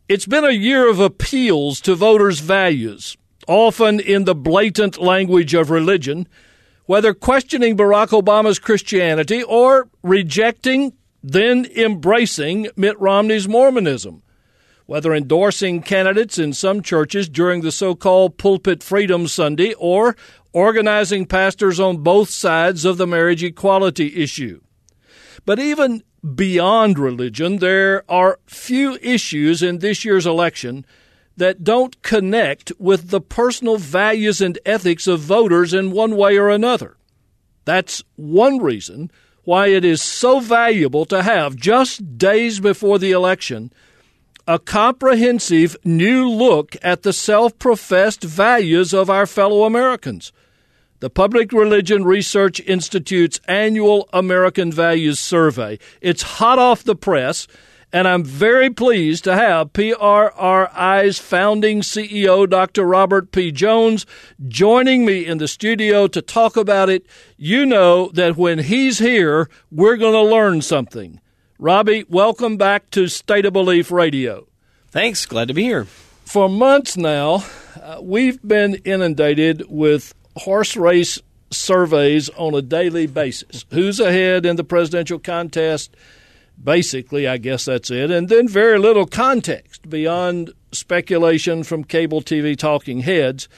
It's been a year of appeals to voters' values, often in the blatant language of religion, whether questioning Barack Obama's Christianity or rejecting, then embracing Mitt Romney's Mormonism, whether endorsing candidates in some churches during the so-called Pulpit Freedom Sunday or organizing pastors on both sides of the marriage equality issue. But even beyond religion, there are few issues in this year's election that don't connect with the personal values and ethics of voters in one way or another. That's one reason why it is so valuable to have, just days before the election, a comprehensive new look at the self-professed values of our fellow Americans. The Public Religion Research Institute's annual American Values Survey. It's hot off the press, and I'm very pleased to have PRRI's founding CEO, Dr. Robert P. Jones, joining me in the studio to talk about it. You know that when he's here, we're going to learn something. Robbie, welcome back to State of Belief Radio. Thanks. Glad to be here. For months now, we've been inundated with horse race surveys on a daily basis. Who's ahead in the presidential contest? Basically, I guess that's it. And then very little context beyond speculation from cable TV talking heads.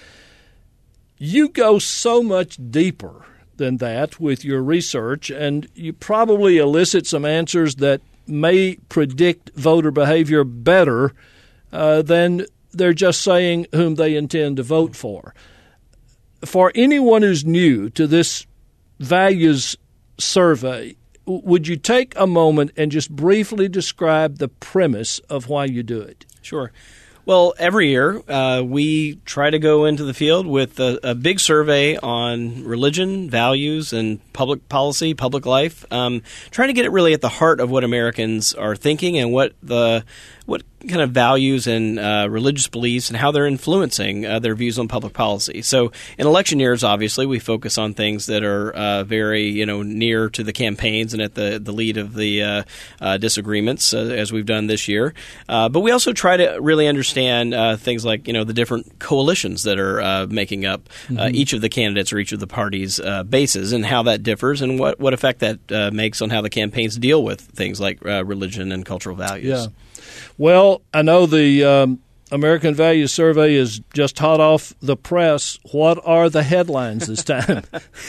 You go so much deeper than that with your research, and you probably elicit some answers that may predict voter behavior better than they're just saying whom they intend to vote for. For anyone who's new to this values survey, would you take a moment and just briefly describe the premise of why you do it? Sure. Well, every year we try to go into the field with a big survey on religion, values, and public policy, public life, trying to get it really at the heart of what Americans are thinking and what kind of values and religious beliefs and how they're influencing their views on public policy. So in election years, obviously, we focus on things that are very near to the campaigns and at the lead of the disagreements, as we've done this year. But we also try to really understand things like the different coalitions that are making up each of the candidates or each of the parties' bases and how that differs and what effect that makes on how the campaigns deal with things like religion and cultural values. Yeah. Well, I know the American Values Survey is just hot off the press. What are the headlines this time?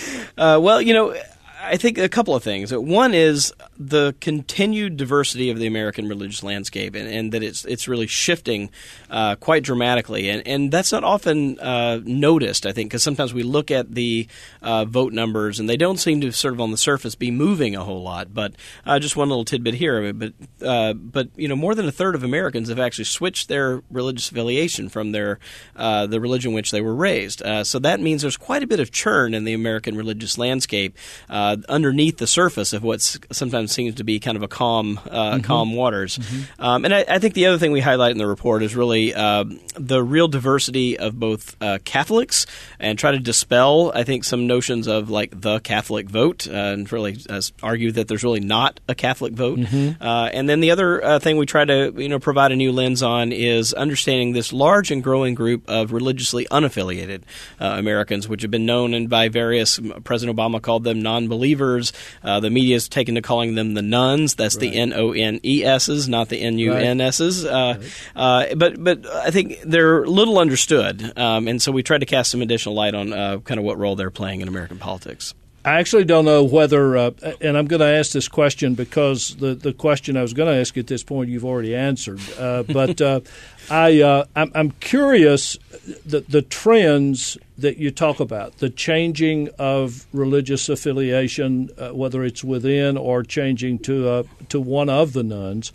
I think a couple of things. One is the continued diversity of the American religious landscape and that it's really shifting quite dramatically. And that's not often noticed, I think, because sometimes we look at the vote numbers and they don't seem to sort of on the surface be moving a whole lot. But just one little tidbit here. But more than a third of Americans have actually switched their religious affiliation from the religion in which they were raised. So that means there's quite a bit of churn in the American religious landscape underneath the surface of what sometimes seems to be kind of a calm waters. Mm-hmm. And I think the other thing we highlight in the report is really the real diversity of both Catholics and try to dispel, I think, some notions of like the Catholic vote and really argue that there's really not a Catholic vote. Mm-hmm. And then the other thing we try to provide a new lens on is understanding this large and growing group of religiously unaffiliated Americans, which have been known and by various President Obama called them non-believers. The media has taken to calling them the nuns. That's right. The N-O-N-E-S's, not the N-U-N-S's. Right. But I think they're little understood, and so we tried to cast some additional light on kind of what role they're playing in American politics. I actually don't know whether, and I'm going to ask this question because the question I was going to ask at this point you've already answered, but I'm curious the trends that you talk about, the changing of religious affiliation, whether it's within or changing to one of the nuns.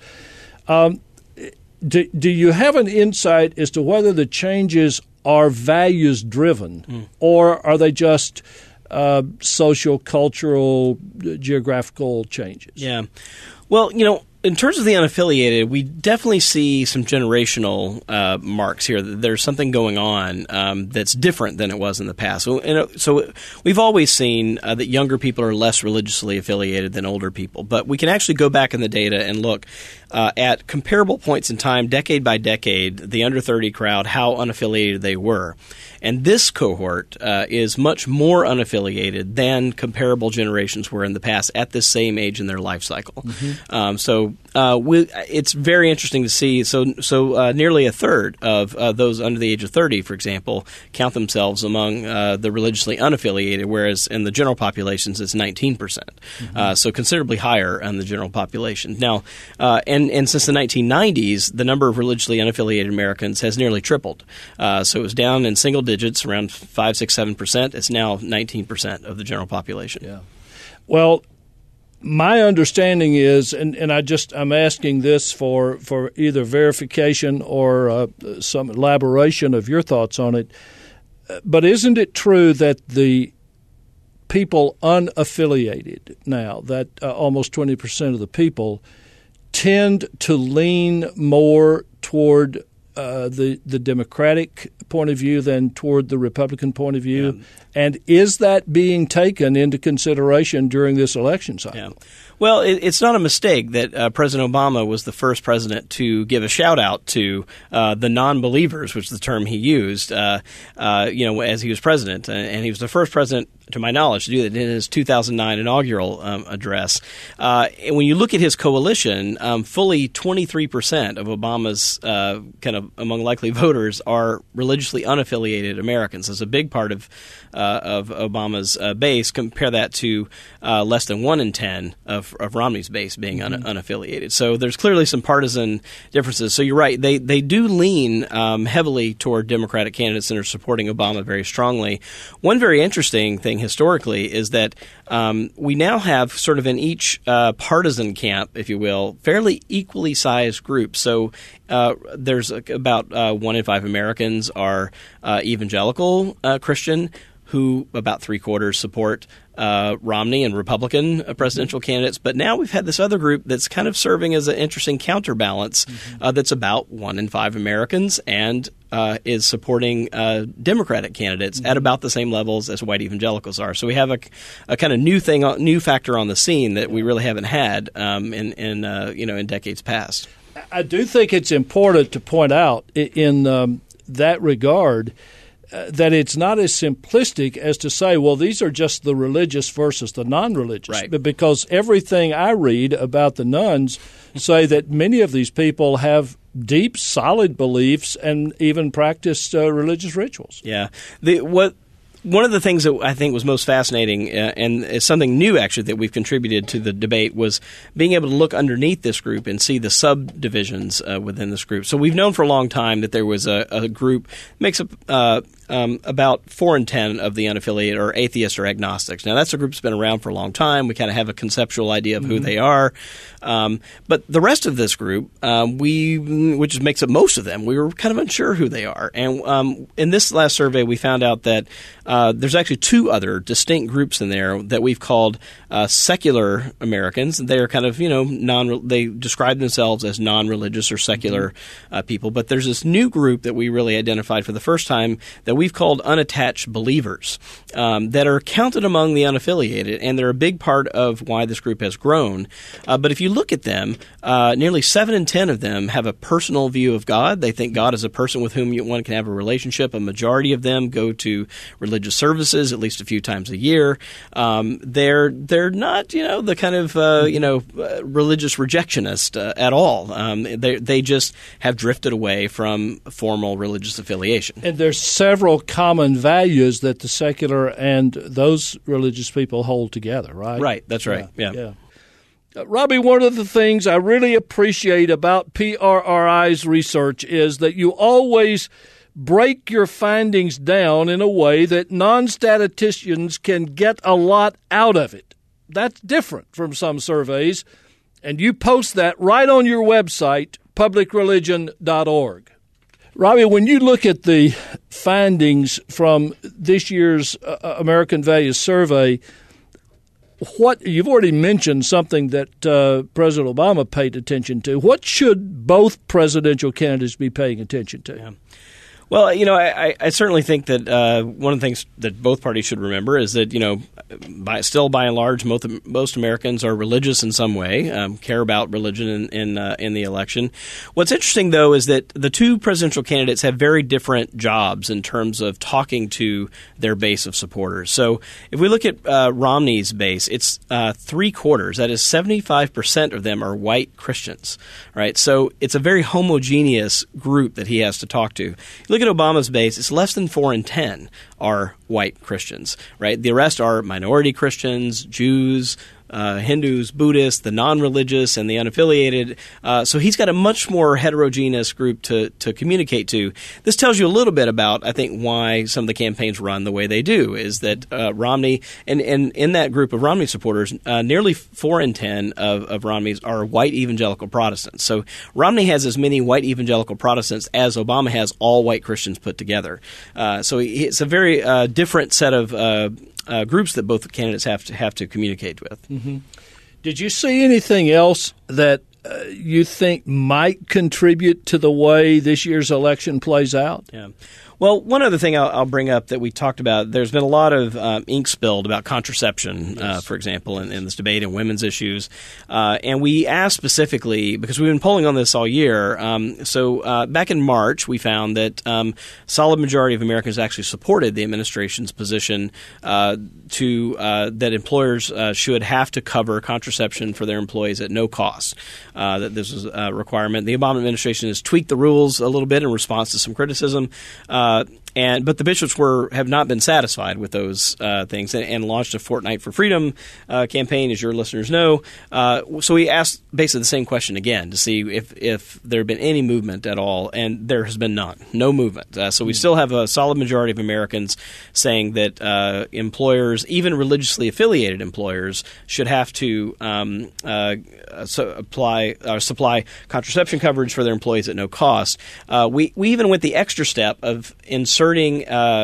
Do you have an insight as to whether the changes are values-driven or are they just social, cultural, geographical changes? Yeah. Well, in terms of the unaffiliated, we definitely see some generational marks here. There's something going on that's different than it was in the past. So we've always seen that younger people are less religiously affiliated than older people. But we can actually go back in the data and look. at comparable points in time, decade by decade, the under 30 crowd, how unaffiliated they were. And this cohort is much more unaffiliated than comparable generations were in the past at this same age in their life cycle. It's very interesting to see. So nearly a third of those under the age of 30, for example, count themselves among the religiously unaffiliated, whereas in the general populations it's 19%. So considerably higher in the general population. Now, and since the 1990s, the number of religiously unaffiliated Americans has nearly tripled. So it was down in single digits, around 5, 6, 7%. It's now 19% of the general population. Yeah. Well, my understanding is, and I'm asking this for either verification or some elaboration of your thoughts on it, but isn't it true that the people unaffiliated now, that almost 20% of the people, tend to lean more toward the Democratic point of view than toward the Republican point of view? Yeah. And is that being taken into consideration during this election cycle? Yeah. Well, it's not a mistake that President Obama was the first president to give a shout-out to the non-believers, which is the term he used, as he was president. And he was the first president, to my knowledge, to do that in his 2009 inaugural address. And when you look at his coalition, fully 23% of Obama's kind of among likely voters are religiously unaffiliated Americans. It's a big part of Obama's base. Compare that to less than 1 in 10 of Romney's base being unaffiliated. So there's clearly some partisan differences. So you're right. They do lean heavily toward Democratic candidates and are supporting Obama very strongly. One very interesting thing historically is that we now have sort of in each partisan camp, if you will, fairly equally sized groups. So there's about 1 in 5 Americans are evangelical Christian, who about 3/4 support Romney and Republican presidential candidates. But now we've had this other group that's kind of serving as an interesting counterbalance that's about 1 in 5 Americans and is supporting Democratic candidates at about the same levels as white evangelicals are. So we have a kind of new factor on the scene that we really haven't had in decades past. I do think it's important to point out in that regard that it's not as simplistic as to say, well, these are just the religious versus the non-religious. Right. But because everything I read about the nuns say that many of these people have deep, solid beliefs and even practice religious rituals. Yeah. One of the things that I think was most fascinating, and is something new actually that we've contributed to the debate, was being able to look underneath this group and see the subdivisions within this group. So we've known for a long time that there was a group makes up about 4 in 10 of the unaffiliated or atheists or agnostics. Now that's a group that's been around for a long time. We kind of have a conceptual idea of who they are, but the rest of this group, which makes up most of them, we were kind of unsure who they are. And in this last survey, we found out that there's actually 2 other distinct groups in there that we've called secular Americans. They are kind of, they describe themselves as non-religious or secular people. But there's this new group that we really identified for the first time that we've called unattached believers that are counted among the unaffiliated, and they're a big part of why this group has grown. But if you look at them, nearly 7 in 10 of them have a personal view of God. They think God is a person with whom one can have a relationship. A majority of them go to religious services at least a few times a year. They're not, the kind of religious rejectionist at all. They just have drifted away from formal religious affiliation. And there's several common values that the secular and those religious people hold together, right? Right. That's right. Yeah. Robbie, one of the things I really appreciate about PRRI's research is that you always break your findings down in a way that non-statisticians can get a lot out of it. That's different from some surveys, and you post that right on your website, publicreligion.org. Robbie, when you look at the findings from this year's American Values Survey, you've already mentioned something that President Obama paid attention to. What should both presidential candidates be paying attention to? Yeah. Well, I certainly think that one of the things that both parties should remember is that, still by and large, most Americans are religious in some way, care about religion in the election. What's interesting, though, is that the two presidential candidates have very different jobs in terms of talking to their base of supporters. So if we look at Romney's base, it's 3/4. That is 75% of them are white Christians, right? So it's a very homogeneous group that he has to talk to. Look at Obama's base, it's less than 4 in 10 are white Christians, right? The rest are minority Christians, Jews, Hindus, Buddhists, the non-religious, and the unaffiliated. So he's got a much more heterogeneous group to communicate to. This tells you a little bit about, I think, why some of the campaigns run the way they do, is that Romney, and in that group of Romney supporters, nearly 4 in 10 of Romney's are white evangelical Protestants. So Romney has as many white evangelical Protestants as Obama has all white Christians put together. So it's a very different set of groups that both candidates have to communicate with. Mm-hmm. Did you see anything else that you think might contribute to the way this year's election plays out? Yeah. Well, one other thing I'll bring up that we talked about, there's been a lot of ink spilled about contraception, for example, in this debate and women's issues. And we asked specifically, because we've been polling on this all year, so back in March we found that solid majority of Americans actually supported the administration's position that employers should have to cover contraception for their employees at no cost, that this was a requirement. The Obama administration has tweaked the rules a little bit in response to some criticism. But the bishops have not been satisfied with those things and launched a Fortnight for Freedom campaign, as your listeners know. So we asked basically the same question again to see if there had been any movement at all, and there has been none, no movement. So we still have a solid majority of Americans saying that employers, even religiously affiliated employers, should have to supply contraception coverage for their employees at no cost. We even went the extra step of inserting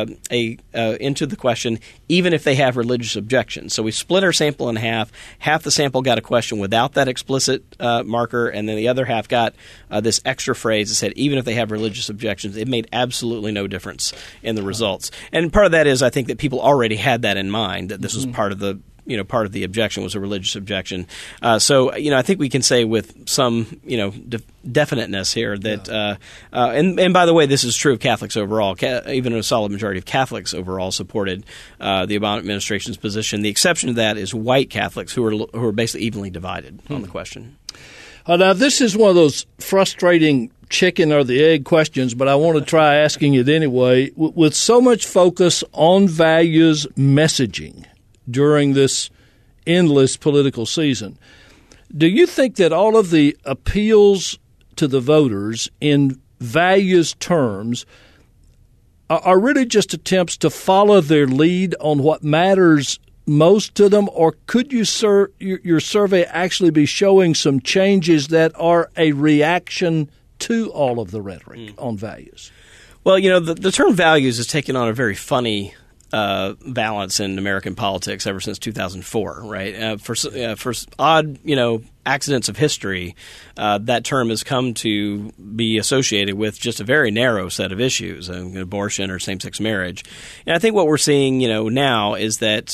into the question, even if they have religious objections. So we split our sample in half. Half the sample got a question without that explicit marker, and then the other half got this extra phrase that said, even if they have religious objections. It made absolutely no difference in the results. And part of that is, I think, that people already had that in mind, that this was part of the objection was a religious objection. So I think we can say with some, definiteness here that, and by the way, this is true of Catholics overall. Even a solid majority of Catholics overall supported the Obama administration's position. The exception to that is white Catholics who are basically evenly divided on the question. Now, this is one of those frustrating chicken or the egg questions, but I want to try asking it anyway. With so much focus on values messaging during this endless political season, do you think that all of the appeals to the voters in values terms are really just attempts to follow their lead on what matters most to them, or could your survey actually be showing some changes that are a reaction to all of the rhetoric on values? Well, the term values has taken on a very funny balance in American politics ever since 2004, right? For odd, accidents of history, that term has come to be associated with just a very narrow set of issues, abortion or same-sex marriage. And I think what we're seeing, now is that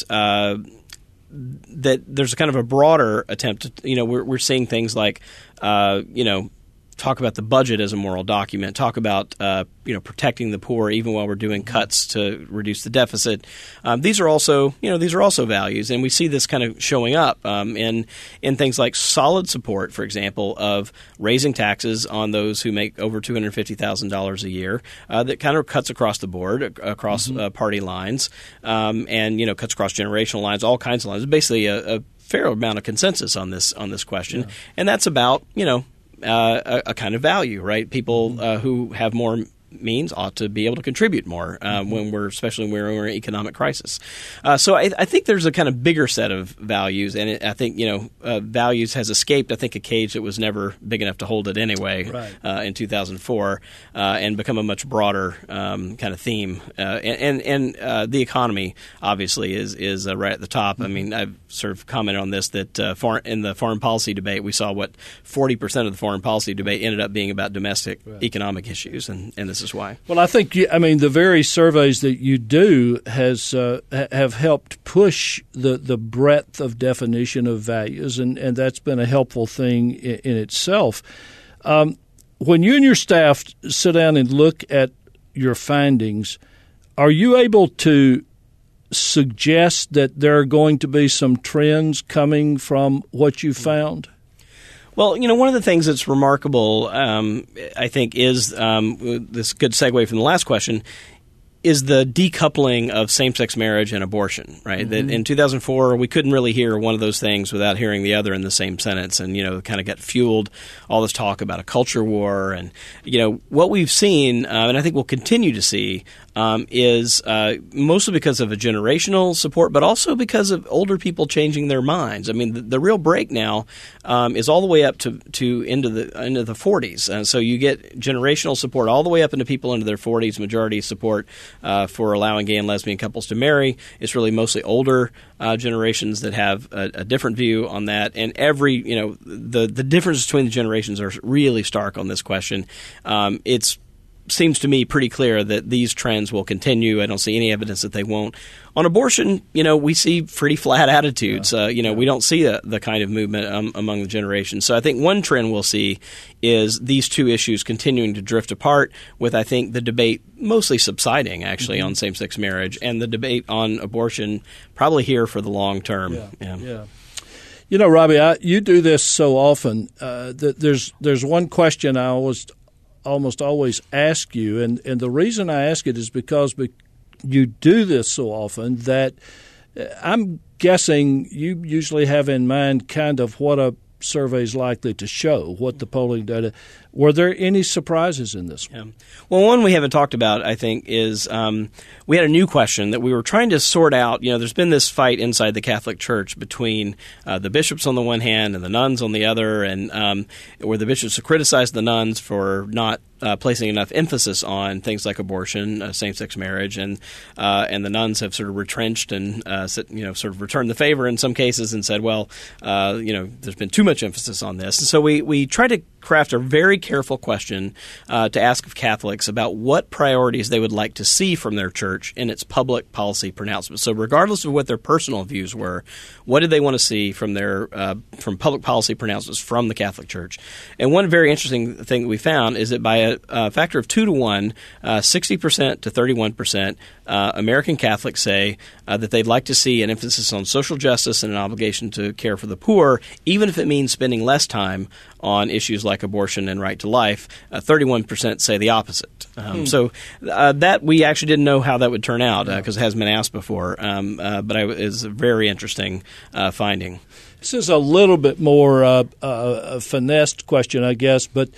that there's kind of a broader attempt to, we're seeing things like, talk about the budget as a moral document, talk about protecting the poor even while we're doing cuts to reduce the deficit. These are also values, and we see this kind of showing up in things like solid support, for example, of raising taxes on those who make over $250,000 a year. That kind of cuts across the board, across party lines, and cuts across generational lines, all kinds of lines. Basically, a fair amount of consensus on this question, and that's about a kind of value, right? People who have more means ought to be able to contribute more especially when we're in an economic crisis. So I think there's a kind of bigger set of values, and I think values has escaped, I think, a cage that was never big enough to hold it anyway in 2004, and become a much broader kind of theme. And the economy obviously is right at the top. I mean, I've sort of commented on this that in the foreign policy debate, we saw 40% of the foreign policy debate ended up being about domestic economic issues, and this is is why. Well, I think the very surveys that you do have helped push the breadth of definition of values, and that's been a helpful thing in itself. When you and your staff sit down and look at your findings, are you able to suggest that there are going to be some trends coming from what you found? Well, one of the things that's remarkable, I think, is this good segue from the last question, is the decoupling of same-sex marriage and abortion, right? Mm-hmm. That in 2004, we couldn't really hear one of those things without hearing the other in the same sentence, and, kind of got fueled all this talk about a culture war. And, what we've seen, and I think we'll continue to see, is mostly because of a generational support, but also because of older people changing their minds. I mean, the real break now is all the way up to into the 40s. And so you get generational support all the way up into people into their 40s, majority support for allowing gay and lesbian couples to marry. It's really mostly older generations that have a different view on that. And the differences between the generations are really stark on this question. It's seems to me pretty clear that these trends will continue. I don't see any evidence that they won't. On abortion, we see pretty flat attitudes. We don't see the kind of movement among the generations. So I think one trend we'll see is these two issues continuing to drift apart, with, I think, the debate mostly subsiding, actually, on same-sex marriage, and the debate on abortion probably here for the long term. Yeah. Robbie, you do this so often that there's one question I almost always ask you, and the reason I ask it is because you do this so often that I'm guessing you usually have in mind kind of what a survey is likely to show, what the polling data. Were there any surprises in this one? Well, one we haven't talked about, I think, is we had a new question that we were trying to sort out. There's been this fight inside the Catholic Church between the bishops on the one hand and the nuns on the other, and where the bishops have criticized the nuns for not placing enough emphasis on things like abortion, same-sex marriage, and the nuns have sort of retrenched and sort of returned the favor in some cases and said, well, there's been too much emphasis on this. And so we tried to craft a very careful question to ask of Catholics about what priorities they would like to see from their church in its public policy pronouncements. So regardless of what their personal views were, what did they want to see from their from public policy pronouncements from the Catholic Church? And one very interesting thing that we found is that by a factor of 2 to 1, 60% to 31%, American Catholics say that they'd like to see an emphasis on social justice and an obligation to care for the poor, even if it means spending less time on issues like abortion and right to life. 31% say the opposite. So that we actually didn't know how that would turn out because it hasn't been asked before. But it's a very interesting finding. This is a little bit more a finessed question, I guess, but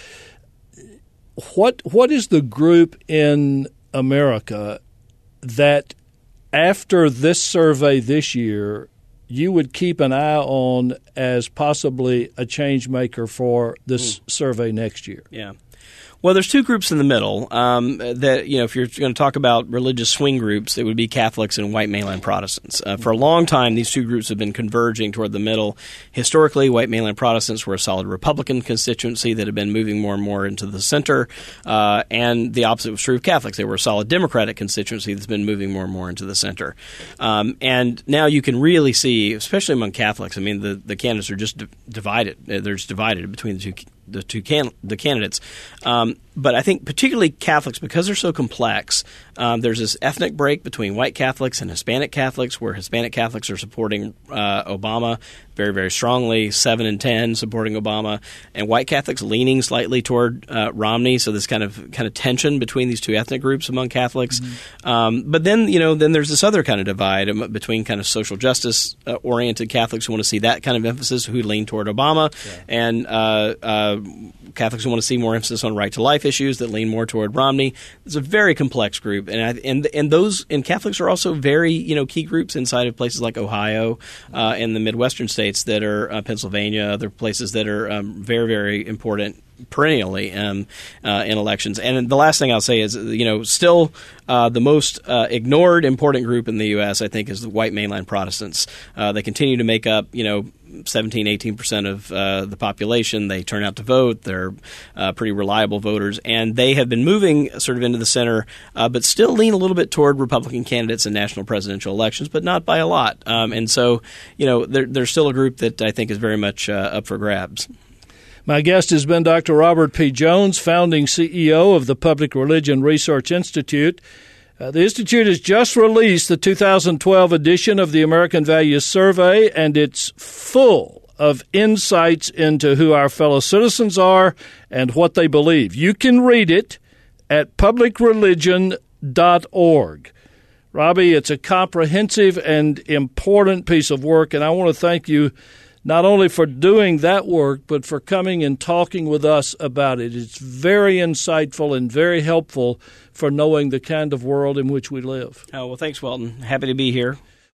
what is the group in America that after this survey this year you would keep an eye on as possibly a change maker for this survey next year? Yeah. Well, there's two groups in the middle that, if you're going to talk about religious swing groups, it would be Catholics and white mainline Protestants. For a long time, these two groups have been converging toward the middle. Historically, white mainline Protestants were a solid Republican constituency that had been moving more and more into the center, and the opposite was true of Catholics. They were a solid Democratic constituency that's been moving more and more into the center. And now you can really see, especially among Catholics, the candidates are just divided. They're just divided between the candidates. But I think particularly Catholics, because they're so complex, there's this ethnic break between white Catholics and Hispanic Catholics, where Hispanic Catholics are supporting Obama very, very strongly, 7 and 10 supporting Obama, and white Catholics leaning slightly toward Romney. So this kind of tension between these two ethnic groups among Catholics. But then then there's this other kind of divide between kind of social justice oriented Catholics who want to see that kind of emphasis, who lean toward Obama, and Catholics who want to see more emphasis on right to life issues that lean more toward Romney. It's a very complex group, and those Catholics are also very key groups inside of places like Ohio and the Midwestern states that are Pennsylvania, other places that are very, very important perennially in elections. And the last thing I'll say is, still the most ignored important group in the U.S., I think, is the white mainline Protestants. They continue to make up, 17, 18% of the population. They turn out to vote. They're pretty reliable voters, and they have been moving sort of into the center, but still lean a little bit toward Republican candidates in national presidential elections, but not by a lot. And so, there's still a group that I think is very much up for grabs. My guest has been Dr. Robert P. Jones, founding CEO of the Public Religion Research Institute. The Institute has just released the 2012 edition of the American Values Survey, and it's full of insights into who our fellow citizens are and what they believe. You can read it at publicreligion.org. Robbie, it's a comprehensive and important piece of work, and I want to thank you not only for doing that work, but for coming and talking with us about it. It's very insightful and very helpful for knowing the kind of world in which we live. Oh, well, thanks, Welton. Happy to be here.